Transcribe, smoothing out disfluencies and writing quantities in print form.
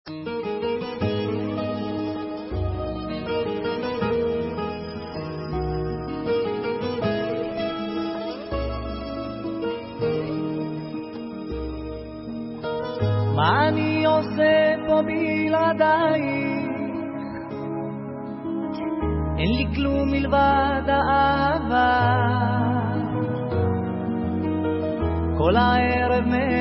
מה אני עושה פה בלעדייך? אין לי כלום מלבד האהבה. כל הערב